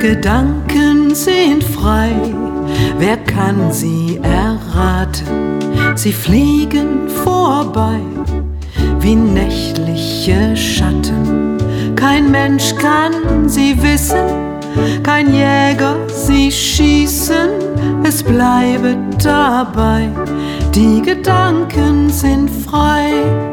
Gedanken sind frei, wer kann sie erraten? Sie fliegen vorbei wie nächtliche Schatten. Kein Mensch kann sie wissen, kein Jäger sie schießen. Es bleibe dabei, die Gedanken sind frei.